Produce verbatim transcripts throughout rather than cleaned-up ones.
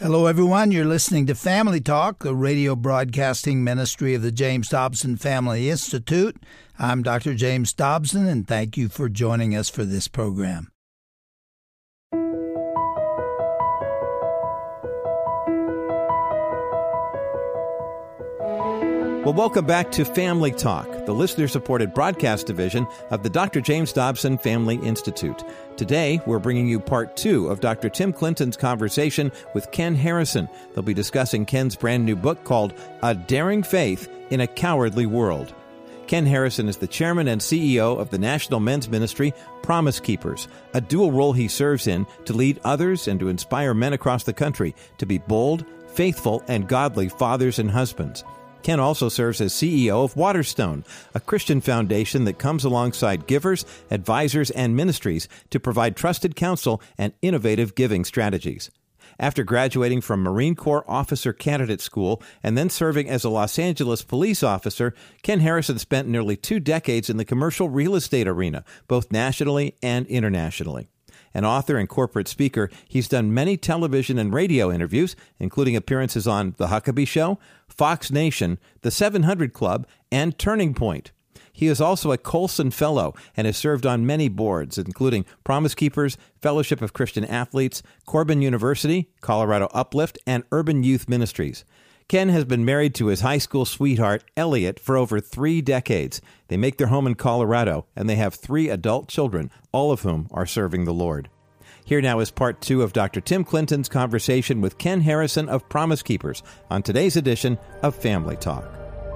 Hello, everyone. You're listening to Family Talk, the radio broadcasting ministry of the James Dobson Family Institute. I'm Doctor James Dobson, and thank you for joining us for this program. Well, welcome back to Family Talk, the listener-supported broadcast division of the Doctor James Dobson Family Institute. Today, we're bringing you part two of Doctor Tim Clinton's conversation with Ken Harrison. They'll be discussing Ken's brand new book called A Daring Faith in a Cowardly World. Ken Harrison is the chairman and C E O of the national men's ministry, Promise Keepers, a dual role he serves in to lead others and to inspire men across the country to be bold, faithful, and godly fathers and husbands. Ken also serves as C E O of Waterstone, a Christian foundation that comes alongside givers, advisors, and ministries to provide trusted counsel and innovative giving strategies. After graduating from Marine Corps Officer Candidate School and then serving as a Los Angeles police officer, Ken Harrison spent nearly two decades in the commercial real estate arena, both nationally and internationally. An author and corporate speaker, he's done many television and radio interviews, including appearances on The Huckabee Show, Fox Nation, The seven hundred Club, and Turning Point. He is also a Colson Fellow and has served on many boards, including Promise Keepers, Fellowship of Christian Athletes, Corbin University, Colorado Uplift, and Urban Youth Ministries. Ken has been married to his high school sweetheart, Elliot, for over three decades. They make their home in Colorado, and they have three adult children, all of whom are serving the Lord. Here now is part two of Doctor Tim Clinton's conversation with Ken Harrison of Promise Keepers on today's edition of Family Talk.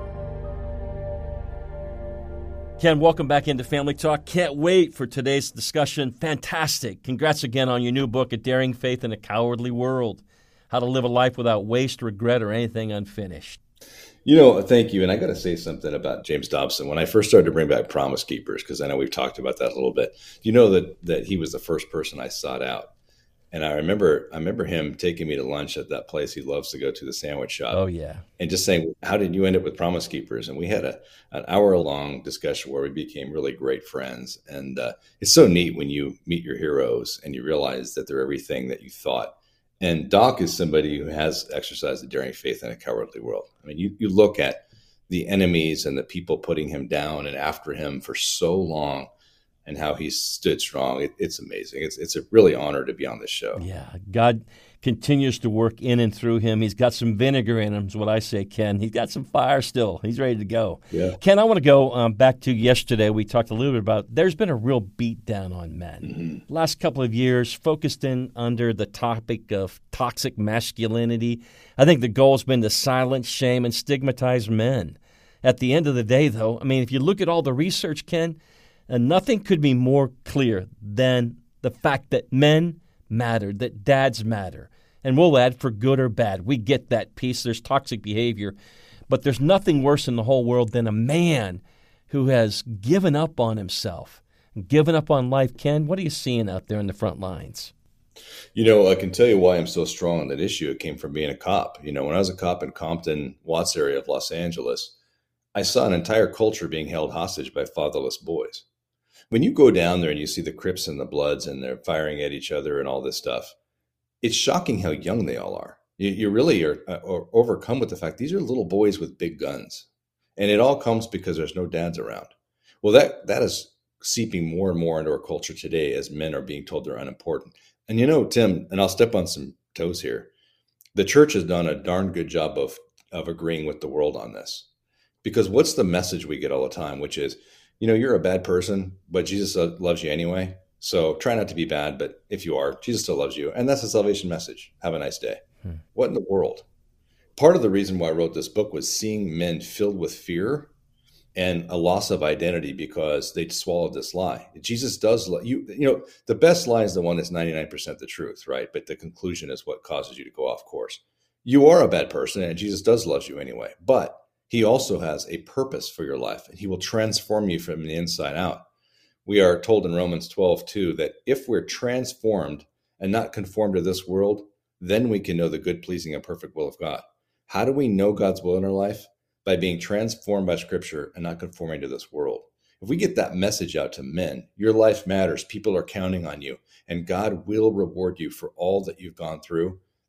Ken, welcome back into Family Talk. Can't wait for today's discussion. Fantastic. Congrats again on your new book, A Daring Faith in a Cowardly World. How to live a life without waste, regret, or anything unfinished. You know, thank you. And I got to say something about James Dobson. When I first started to bring back Promise Keepers, because I know we've talked about that a little bit, you know that that he was the first person I sought out. And I remember I remember him taking me to lunch at that place he loves to go to, the sandwich shop. Oh, yeah. And just saying, how did you end up with Promise Keepers? And we had a an hour-long discussion where we became really great friends. And uh, it's so neat when you meet your heroes and you realize that they're everything that you thought. And Doc is somebody who has exercised a daring faith in a cowardly world. I mean, you, you look at the enemies and the people putting him down and after him for so long and how he stood strong. It, it's amazing. It's it's a really honor to be on this show. Yeah, God continues to work in and through him. He's got some vinegar in him is what I say, Ken. He's got some fire still. He's ready to go. Yeah. Ken, I want to go um, back to yesterday. We talked a little bit about there's been a real beat down on men. Mm-hmm. Last couple of years, focused in under the topic of toxic masculinity. I think the goal has been to silence, shame, and stigmatize men. At the end of the day, though, I mean, if you look at all the research, Ken, uh, nothing could be more clear than the fact that men matter, that dads matter. And we'll add for good or bad. We get that piece. There's toxic behavior. But there's nothing worse in the whole world than a man who has given up on himself, given up on life. Ken, what are you seeing out there in the front lines? You know, I can tell you why I'm so strong on that issue. It came from being a cop. You know, when I was a cop in Compton, Watts area of Los Angeles, I saw an entire culture being held hostage by fatherless boys. When you go down there and you see the Crips and the Bloods and they're firing at each other and all this stuff, it's shocking how young they all are. You, you really are, uh, are overcome with the fact these are little boys with big guns. And it all comes because there's no dads around. Well, that that is seeping more and more into our culture today as men are being told they're unimportant. And you know, Tim, and I'll step on some toes here, the church has done a darn good job of, of agreeing with the world on this. Because what's the message we get all the time, which is, you know, you're a bad person, but Jesus loves you anyway. So try not to be bad, but if you are, Jesus still loves you. And that's the salvation message. Have a nice day. Hmm. What in the world? Part of the reason why I wrote this book was seeing men filled with fear and a loss of identity because they swallowed this lie. Jesus does love you. You know, the best lie is the one that's ninety-nine percent the truth, right? But the conclusion is what causes you to go off course. You are a bad person and Jesus does love you anyway, but he also has a purpose for your life, and he will transform you from the inside out. We are told in Romans twelve two that if we're transformed and not conformed to this world, then we can know the good, pleasing, and perfect will of God. How do we know God's will in our life? By being transformed by Scripture and not conforming to this world. If we get that message out to men, your life matters, people are counting on you, and God will reward you for all that you've gone through,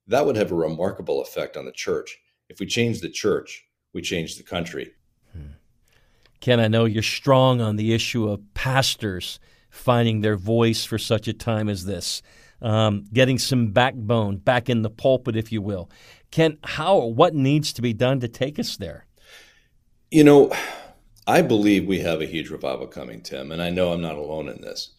that would have a remarkable effect on the church. If we change the church, we change the country. Ken, I know you're strong on the issue of pastors finding their voice for such a time as this, um, getting some backbone back in the pulpit, if you will. Ken, how, what needs to be done to take us there? You know, I believe we have a huge revival coming, Tim, and I know I'm not alone in this.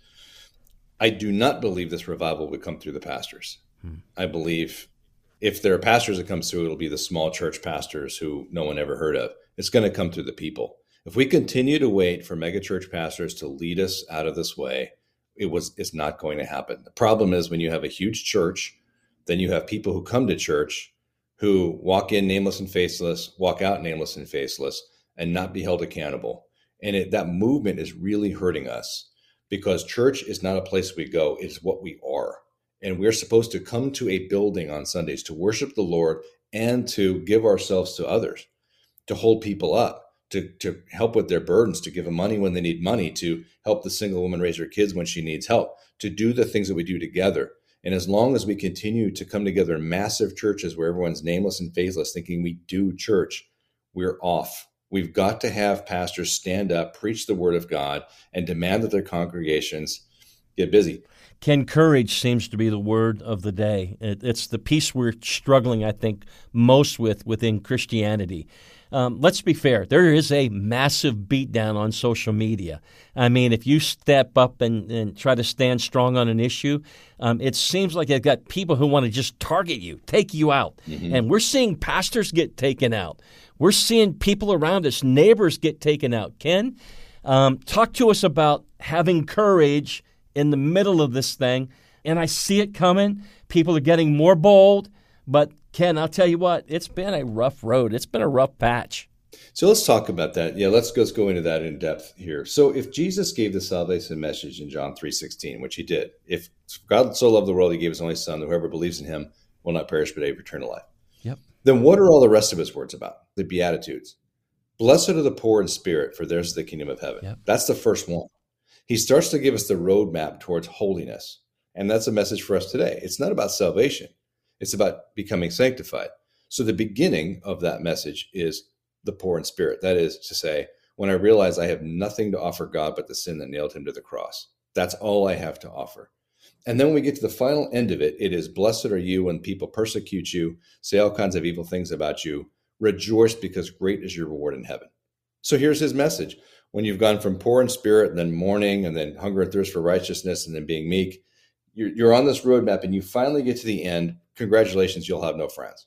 I do not believe this revival would come through the pastors. Hmm. I believe if there are pastors that come through, it'll be the small church pastors who no one ever heard of. It's going to come through the people. If we continue to wait for megachurch pastors to lead us out of this way, it was it's not going to happen. The problem is when you have a huge church, then you have people who come to church who walk in nameless and faceless, walk out nameless and faceless, and not be held accountable. And it, that movement is really hurting us because church is not a place we go, it's what we are. And we're supposed to come to a building on Sundays to worship the Lord and to give ourselves to others, to hold people up, to, to help with their burdens, to give them money when they need money, to help the single woman raise her kids when she needs help, to do the things that we do together. And as long as we continue to come together in massive churches where everyone's nameless and faceless, thinking we do church, we're off. We've got to have pastors stand up, preach the word of God, and demand that their congregations get busy. Ken, courage seems to be the word of the day. It's the piece we're struggling, I think, most with within Christianity. Um, let's be fair. There is a massive beatdown on social media. I mean, if you step up and, and try to stand strong on an issue, um, it seems like they've got people who want to just target you, take you out. Mm-hmm. And we're seeing pastors get taken out. We're seeing people around us, neighbors get taken out. Ken, um, talk to us about having courage in the middle of this thing. And I see it coming. People are getting more bold. But Ken, I'll tell you what, it's been a rough road. It's been a rough patch. So let's talk about that. Yeah, let's, let's go into that in depth here. So if Jesus gave the salvation message in John three sixteen, which he did, if God so loved the world, he gave his only son, that whoever believes in him will not perish but have eternal life. Yep. Then what are all the rest of his words about? The Beatitudes. Blessed are the poor in spirit, for theirs is the kingdom of heaven. Yep. That's the first one. He starts to give us the roadmap towards holiness. And that's a message for us today. It's not about salvation. It's about becoming sanctified. So the beginning of that message is the poor in spirit. That is to say, when I realize I have nothing to offer God but the sin that nailed him to the cross. That's all I have to offer. And then when we get to the final end of it, it is blessed are you when people persecute you, say all kinds of evil things about you. Rejoice because great is your reward in heaven. So here's his message. When you've gone from poor in spirit and then mourning and then hunger and thirst for righteousness and then being meek, you're, you're on this roadmap and you finally get to the end. Congratulations, you'll have no friends.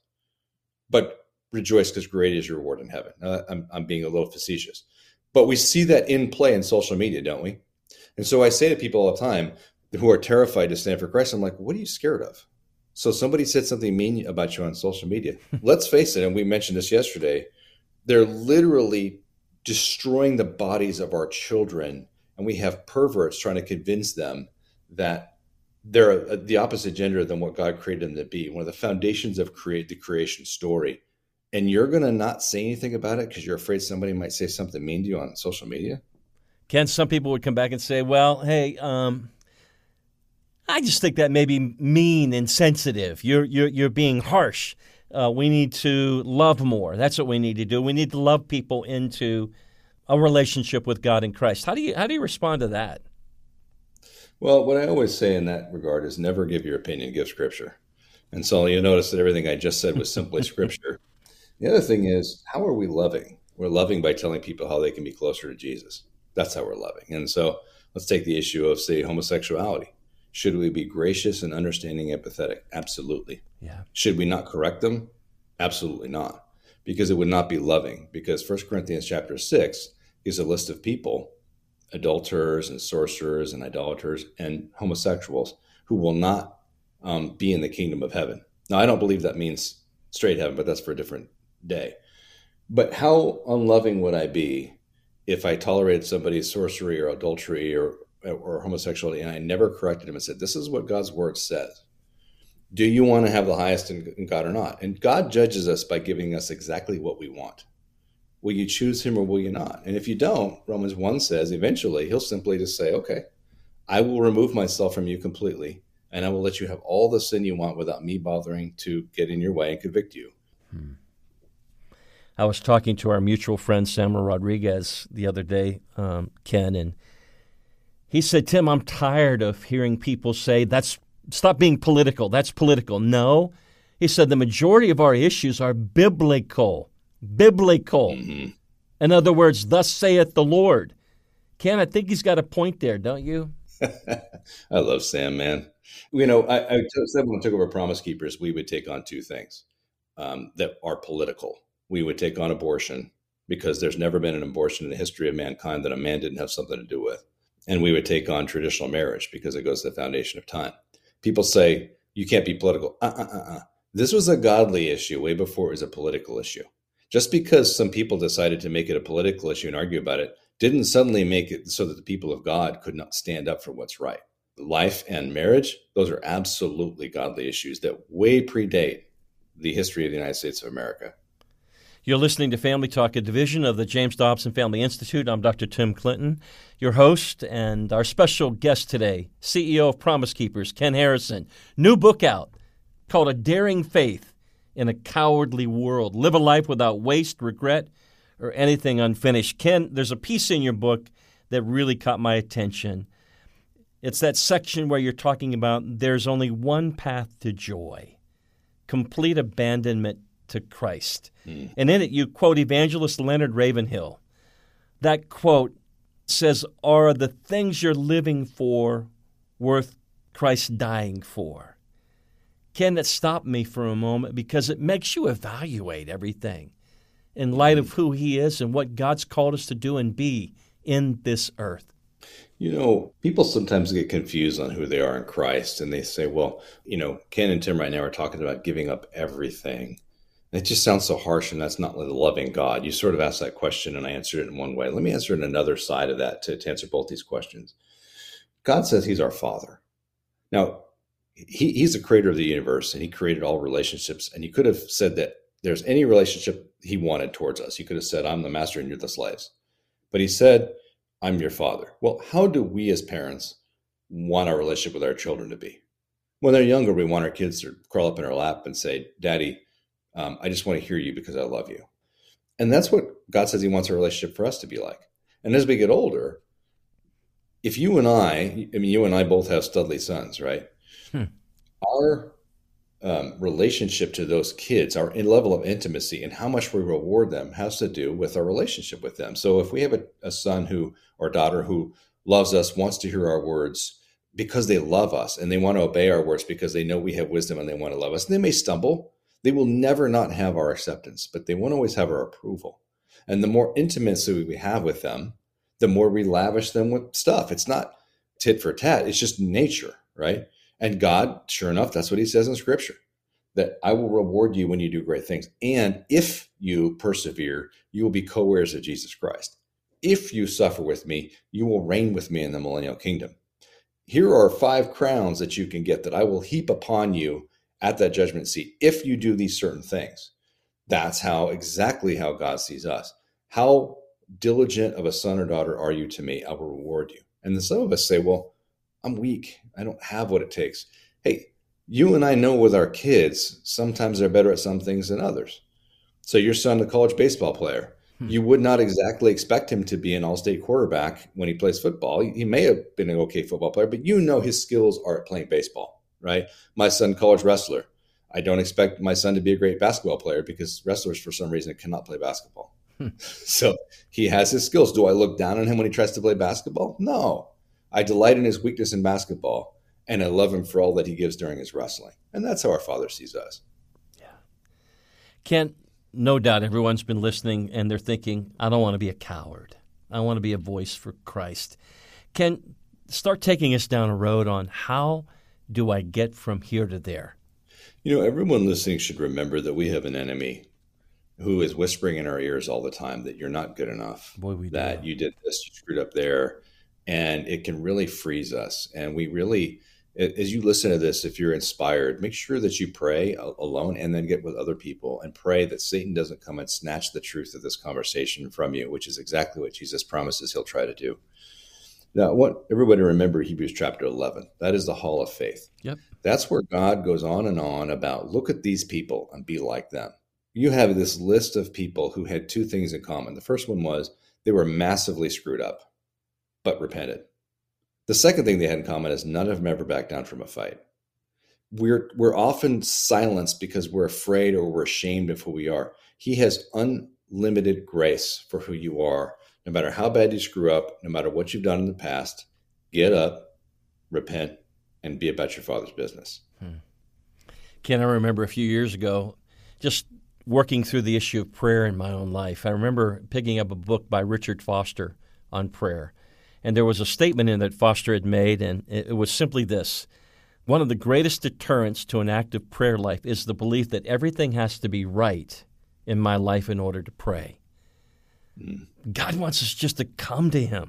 But rejoice because great is your reward in heaven. Uh, I'm, I'm being a little facetious. But we see that in play in social media, don't we? And so I say to people all the time who are terrified to stand for Christ, I'm like, what are you scared of? So somebody said something mean about you on social media. Let's face it, and we mentioned this yesterday, they're literally destroying the bodies of our children. And we have perverts trying to convince them that they're the opposite gender than what God created them to be. One of the foundations of create the creation story. And you're going to not say anything about it because you're afraid somebody might say something mean to you on social media? Ken, some people would come back and say, well, hey, um, I just think that may be mean and sensitive. You're, you're, you're being harsh. Uh, we need to love more. That's what we need to do. We need to love people into a relationship with God and Christ. How do you, how do you respond to that? Well, what I always say in that regard is never give your opinion, give Scripture. And so you notice that everything I just said was simply Scripture. The other thing is, how are we loving? We're loving by telling people how they can be closer to Jesus. That's how we're loving. And so let's take the issue of, say, homosexuality. Should we be gracious and understanding, empathetic? Absolutely. Yeah. Should we not correct them? Absolutely not. Because it would not be loving. Because First Corinthians chapter six is a list of people, adulterers and sorcerers and idolaters and homosexuals who will not um, be in the kingdom of heaven. Now, I don't believe that means straight heaven, but that's for a different day. But how unloving would I be if I tolerated somebody's sorcery or adultery or, or homosexuality and I never corrected him and said, this is what God's word says. Do you want to have the highest in, in God or not? And God judges us by giving us exactly what we want. Will you choose him or will you not? And if you don't, Romans one says eventually he'll simply just say, okay, I will remove myself from you completely and I will let you have all the sin you want without me bothering to get in your way and convict you. Hmm. I was talking to our mutual friend, Samuel Rodriguez, the other day, um, Ken, and he said, Tim, I'm tired of hearing people say, "That's stop being political. That's political." No. He said, the majority of our issues are biblical. Biblical. Mm-hmm. In other words, thus saith the Lord. Ken, I think he's got a point there, don't you? I love Sam, man. You know, I, I said when I took over Promise Keepers, we would take on two things um, that are political. We would take on abortion, because there's never been an abortion in the history of mankind that a man didn't have something to do with. And we would take on traditional marriage, because it goes to the foundation of time. People say, you can't be political. Uh-uh-uh-uh. This was a godly issue way before it was a political issue. Just because some people decided to make it a political issue and argue about it didn't suddenly make it so that the people of God could not stand up for what's right. Life and marriage, those are absolutely godly issues that way predate the history of the United States of America. You're listening to Family Talk, a division of the James Dobson Family Institute. I'm Doctor Tim Clinton, your host, and our special guest today, C E O of Promise Keepers, Ken Harrison. New book out called A Daring Faith in a Cowardly World. Live a life without waste, regret, or anything unfinished. Ken, there's a piece in your book that really caught my attention. It's that section where you're talking about there's only one path to joy, complete abandonment to Christ. Mm. And in it, you quote evangelist Leonard Ravenhill. That quote says, are the things you're living for worth Christ dying for? Ken, that stopped me for a moment, because it makes you evaluate everything in light of who he is and what God's called us to do and be in this earth. You know, people sometimes get confused on who they are in Christ, and they say, well, you know, Ken and Tim right now are talking about giving up everything. It just sounds so harsh, and that's not the loving God. You sort of asked that question, and I answered it in one way. Let me answer it in another side of that to, to answer both these questions. God says he's our Father. Now, he, he's the creator of the universe, and he created all relationships, and he could have said that there's any relationship he wanted towards us. He could have said, I'm the master and you're the slaves. But he said, I'm your father. Well, how do we as parents want our relationship with our children to be? When they're younger, we want our kids to crawl up in our lap and say, Daddy, um, I just want to hear you because I love you. And that's what God says he wants our relationship for us to be like. And as we get older, if you and I, I mean, you and I both have Studley sons, right? Hmm. Our um, relationship to those kids, our level of intimacy and how much we reward them has to do with our relationship with them. So if we have a, a son who or daughter who loves us, wants to hear our words because they love us and they want to obey our words because they know we have wisdom and they want to love us, and they may stumble. They will never not have our acceptance, but they won't always have our approval. And the more intimacy we have with them, the more we lavish them with stuff. It's not tit for tat. It's just nature, right? And God, sure enough, that's what he says in Scripture, that I will reward you when you do great things. And if you persevere, you will be co-heirs of Jesus Christ. If you suffer with me, you will reign with me in the millennial kingdom. Here are five crowns that you can get that I will heap upon you at that judgment seat if you do these certain things. That's how exactly how God sees us. How diligent of a son or daughter are you to me? I will reward you. And then some of us say, well, I'm weak. I don't have what it takes. Hey, you and I know with our kids, sometimes they're better at some things than others. So your son, a college baseball player, hmm. you would not exactly expect him to be an all-state quarterback when he plays football. He may have been an okay football player, but you know his skills are at playing baseball, right? My son, college wrestler. I don't expect my son to be a great basketball player because wrestlers, for some reason, cannot play basketball. Hmm. So he has his skills. Do I look down on him when he tries to play basketball? No. I delight in his weakness in basketball, and I love him for all that he gives during his wrestling. And that's how our Father sees us. Yeah. Ken, no doubt everyone's been listening, and they're thinking, I don't want to be a coward. I want to be a voice for Christ. Ken, start taking us down a road on how do I get from here to there? You know, everyone listening should remember that we have an enemy who is whispering in our ears all the time that you're not good enough, Boy, we that do. you did this, you screwed up there. And it can really freeze us. And we really, as you listen to this, if you're inspired, make sure that you pray alone and then get with other people and pray that Satan doesn't come and snatch the truth of this conversation from you, which is exactly what Jesus promises he'll try to do. Now, I want everybody to remember Hebrews chapter eleven. That is the hall of faith. Yep. That's where God goes on and on about, look at these people and be like them. You have this list of people who had two things in common. The first one was they were massively screwed up, but repented. The second thing they had in common is none of them ever backed down from a fight. We're, we're often silenced because we're afraid or we're ashamed of who we are. He has unlimited grace for who you are. No matter how bad you screw up, no matter what you've done in the past, get up, repent, and be about your Father's business. Hmm. Ken, I remember a few years ago, just working through the issue of prayer in my own life. I remember picking up a book by Richard Foster on prayer. And there was a statement in that Foster had made, and it was simply this. One of the greatest deterrents to an active prayer life is the belief that everything has to be right in my life in order to pray. Mm. God wants us just to come to Him,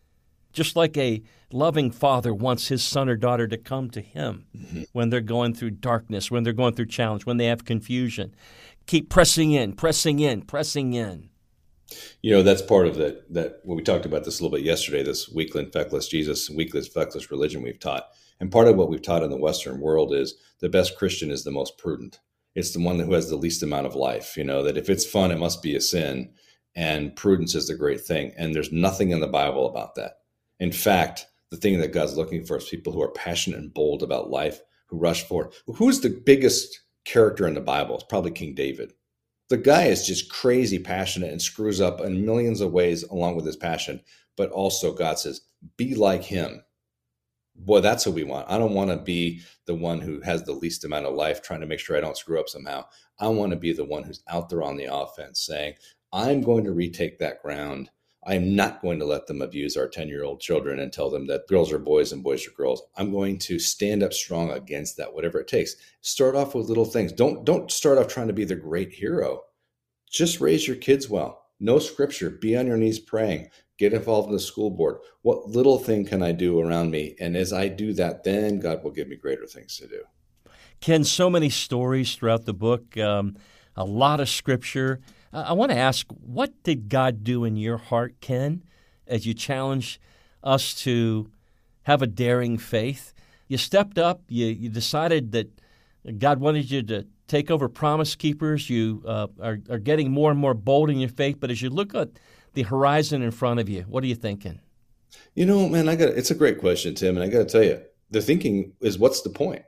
just like a loving father wants his son or daughter to come to him mm-hmm. when they're going through darkness, when they're going through challenge, when they have confusion. Keep pressing in, pressing in, pressing in. You know, that's part of that, that when we talked about this a little bit yesterday, this weakling, feckless Jesus, weakling, feckless religion we've taught. And part of what we've taught in the Western world is the best Christian is the most prudent. It's the one who has the least amount of life, you know, that if it's fun, it must be a sin. And prudence is the great thing. And there's nothing in the Bible about that. In fact, the thing that God's looking for is people who are passionate and bold about life, who rush forward. Who's the biggest character in the Bible? It's probably King David. The guy is just crazy passionate and screws up in millions of ways along with his passion. But also God says, be like him. Boy, that's what we want. I don't want to be the one who has the least amount of life trying to make sure I don't screw up somehow. I want to be the one who's out there on the offense saying, I'm going to retake that ground. I'm not going to let them abuse our ten-year-old children and tell them that girls are boys and boys are girls. I'm going to stand up strong against that, whatever it takes. Start off with little things. Don't, don't start off trying to be the great hero. Just raise your kids well. Know scripture. Be on your knees praying. Get involved in the school board. What little thing can I do around me? And as I do that, then God will give me greater things to do. Ken, so many stories throughout the book, um, a lot of scripture. I want to ask, what did God do in your heart, Ken, as you challenged us to have a daring faith? You stepped up. You, you decided that God wanted you to take over Promise Keepers. You uh, are, are getting more and more bold in your faith. But as you look at the horizon in front of you, what are you thinking? You know, man, I got it's a great question, Tim, and I got to tell you, the thinking is, what's the point?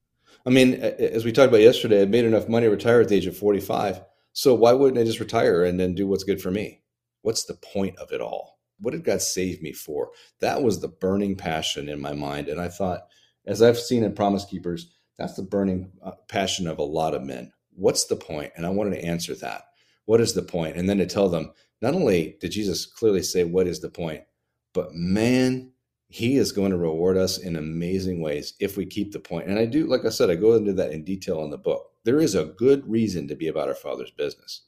I mean, as we talked about yesterday, I made enough money to retire at the age of forty-five. So why wouldn't I just retire and then do what's good for me? What's the point of it all? What did God save me for? That was the burning passion in my mind. And I thought, as I've seen in Promise Keepers, that's the burning passion of a lot of men. What's the point? And I wanted to answer that. What is the point? And then to tell them, not only did Jesus clearly say, what is the point? But man, he is going to reward us in amazing ways if we keep the point. And I do, like I said, I go into that in detail in the book. There is a good reason to be about our Father's business.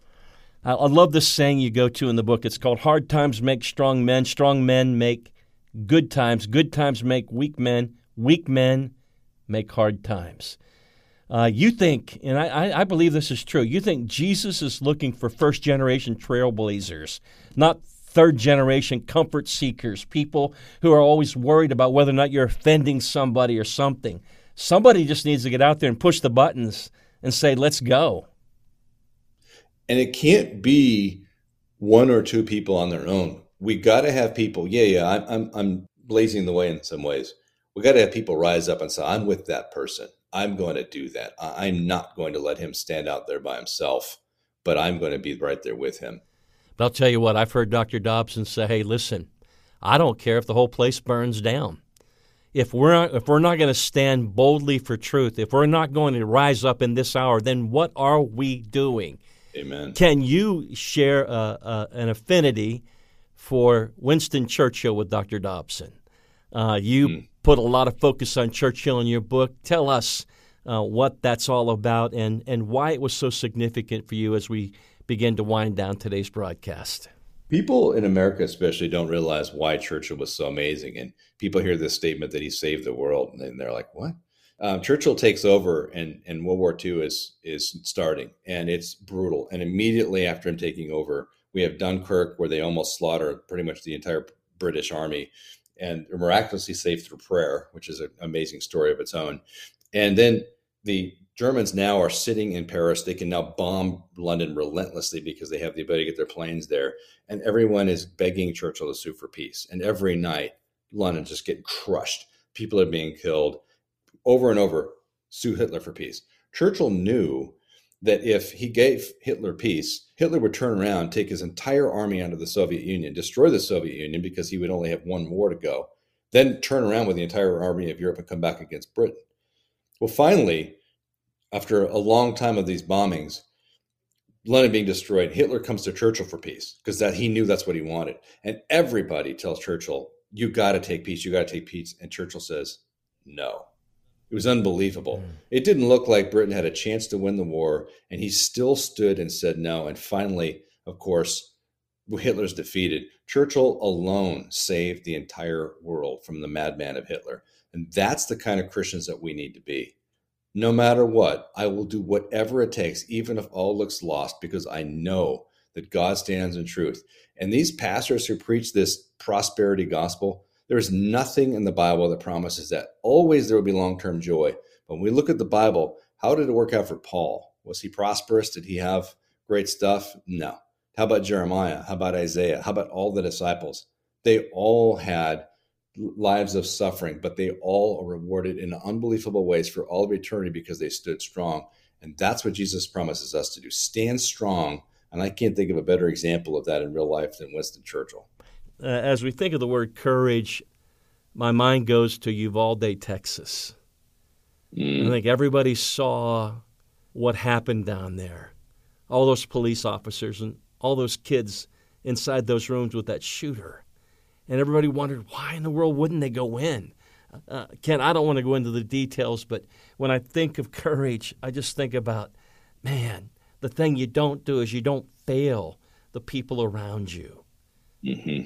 I love this saying you go to in the book. It's called hard times make strong men. Strong men make good times. Good times make weak men. Weak men make hard times. Uh, you think, and I, I believe this is true, you think Jesus is looking for first-generation trailblazers, not third-generation comfort seekers, people who are always worried about whether or not you're offending somebody or something. Somebody just needs to get out there and push the buttons and say, let's go. And it can't be one or two people on their own. We got to have people. Yeah, yeah, I'm, I'm, I'm blazing the way in some ways. We got to have people rise up and say, I'm with that person. I'm going to do that. I'm not going to let him stand out there by himself, but I'm going to be right there with him. But I'll tell you what, I've heard Doctor Dobson say, hey, listen, I don't care if the whole place burns down. If we're not, if we're not going to stand boldly for truth, if we're not going to rise up in this hour, then what are we doing? Amen. Can you share uh, uh, an affinity for Winston Churchill with Doctor Dobson? Uh, you hmm. put a lot of focus on Churchill in your book. Tell us uh, what that's all about and, and why it was so significant for you as we begin to wind down today's broadcast. People in America especially don't realize why Churchill was so amazing. And people hear this statement that he saved the world, and they're like, what? Um, Churchill takes over, and, and World War Two is, is starting, and it's brutal. And immediately after him taking over, we have Dunkirk, where they almost slaughter pretty much the entire British army, and were miraculously saved through prayer, which is an amazing story of its own. And then the Germans now are sitting in Paris. They can now bomb London relentlessly because they have the ability to get their planes there. And everyone is begging Churchill to sue for peace. And every night, London's just getting crushed. People are being killed over and over. Sue Hitler for peace. Churchill knew that if he gave Hitler peace, Hitler would turn around, take his entire army out of the Soviet Union, destroy the Soviet Union because he would only have one war to go, then turn around with the entire army of Europe and come back against Britain. Well, finally, after a long time of these bombings, London being destroyed, Hitler comes to Churchill for peace because that he knew that's what he wanted. And everybody tells Churchill, you got to take peace, you got to take peace. And Churchill says, no. It was unbelievable. Mm. It didn't look like Britain had a chance to win the war, and he still stood and said no. And finally, of course, Hitler's defeated. Churchill alone saved the entire world from the madman of Hitler. And that's the kind of Christians that we need to be. No matter what, I will do whatever it takes, even if all looks lost, because I know that God stands in truth. And these pastors who preach this prosperity gospel, there is nothing in the Bible that promises that. Always there will be long-term joy. But when we look at the Bible, how did it work out for Paul? Was he prosperous? Did he have great stuff? No. How about Jeremiah? How about Isaiah? How about all the disciples? They all had lives of suffering, but they all are rewarded in unbelievable ways for all of eternity because they stood strong. And that's what Jesus promises us to do. Stand strong. And I can't think of a better example of that in real life than Winston Churchill. Uh, as we think of the word courage, my mind goes to Uvalde, Texas. Mm. I think everybody saw what happened down there. All those police officers and all those kids inside those rooms with that shooter. And everybody wondered, why in the world wouldn't they go in? Uh, Ken, I don't want to go into the details, but when I think of courage, I just think about, man, the thing you don't do is you don't fail the people around you. Mm-hmm.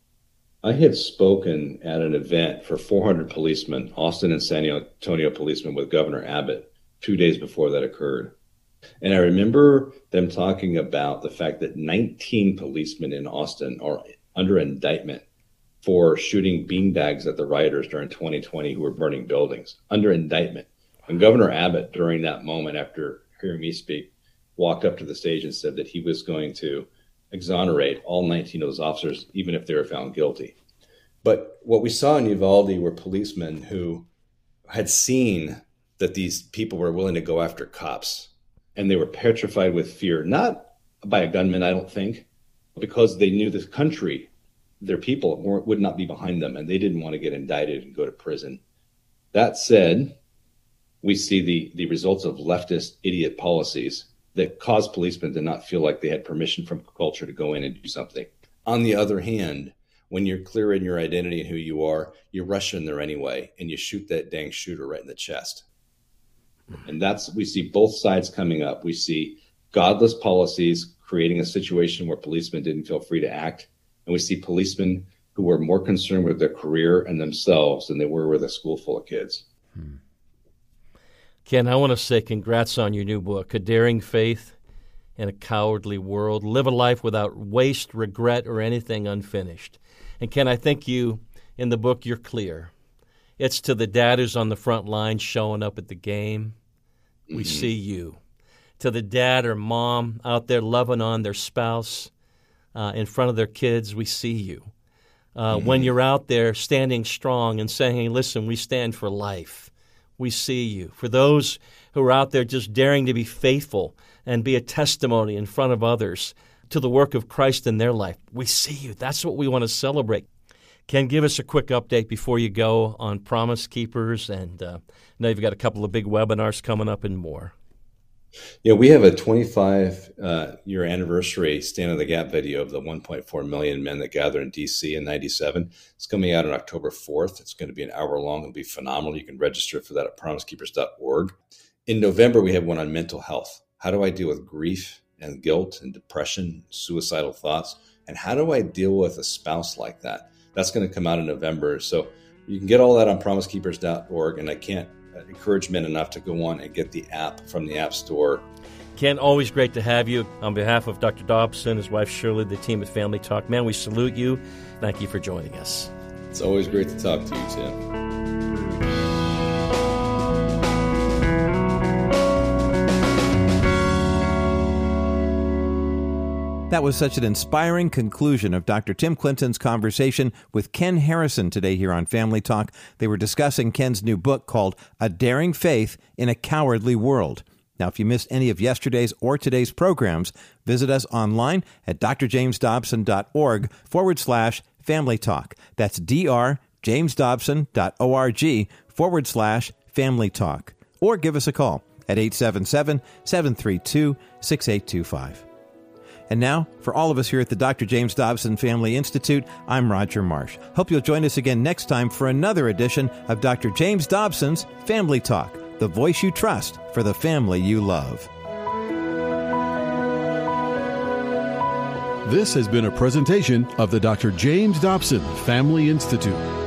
I had spoken at an event for four hundred policemen, Austin and San Antonio policemen, with Governor Abbott two days before that occurred. And I remember them talking about the fact that nineteen policemen in Austin are under indictment for shooting beanbags at the rioters during twenty twenty who were burning buildings, under indictment. And Governor Abbott, during that moment, after hearing me speak, walked up to the stage and said that he was going to exonerate all nineteen of those officers, even if they were found guilty. But what we saw in Uvalde were policemen who had seen that these people were willing to go after cops, and they were petrified with fear, not by a gunman, I don't think, because they knew this country, their people would not be behind them, and they didn't want to get indicted and go to prison. That said, we see the, the results of leftist idiot policies that caused policemen to not feel like they had permission from culture to go in and do something. On the other hand, when you're clear in your identity and who you are, you rush in there anyway, and you shoot that dang shooter right in the chest. And that's, we see both sides coming up. We see godless policies creating a situation where policemen didn't feel free to act. And we see policemen who were more concerned with their career and themselves than they were with a school full of kids. Hmm. Ken, I want to say congrats on your new book, A Daring Faith in a Cowardly World. Live a life without waste, regret, or anything unfinished. And Ken, I think you, in the book, you're clear. It's to the dad who's on the front line showing up at the game. We mm-hmm. see you. To the dad or mom out there loving on their spouse uh, in front of their kids, we see you. Uh, mm-hmm. When you're out there standing strong and saying, hey, listen, we stand for life, we see you. For those who are out there just daring to be faithful and be a testimony in front of others to the work of Christ in their life, we see you. That's what we want to celebrate. Ken, give us a quick update before you go on Promise Keepers, and uh, I know you've got a couple of big webinars coming up and more. Yeah, we have a twenty-five uh, year anniversary Stand in the Gap video of the one point four million men that gathered in D C in ninety-seven. It's coming out on October fourth. It's going to be an hour long. It'll be phenomenal. You can register for that at promise keepers dot org. In November, we have one on mental health. How do I deal with grief and guilt and depression, suicidal thoughts? And how do I deal with a spouse like that? That's going to come out in November. So you can get all that on promise keepers dot org. And I can't encourage men enough to go on and get the app from the App Store. Ken, always great to have you. On behalf of Doctor Dobson, his wife Shirley, the team at Family Talk, man, we salute you. Thank you for joining us. It's always great to talk to you, Tim. That was such an inspiring conclusion of Doctor Tim Clinton's conversation with Ken Harrison today here on Family Talk. They were discussing Ken's new book called A Daring Faith in a Cowardly World. Now, if you missed any of yesterday's or today's programs, visit us online at drjamesdobson.org forward slash family talk. That's drjamesdobson.org forward slash family talk. Or give us a call at eight seven seven, seven three two, six eight two five. And now, for all of us here at the Doctor James Dobson Family Institute, I'm Roger Marsh. Hope you'll join us again next time for another edition of Doctor James Dobson's Family Talk, the voice you trust for the family you love. This has been a presentation of the Doctor James Dobson Family Institute.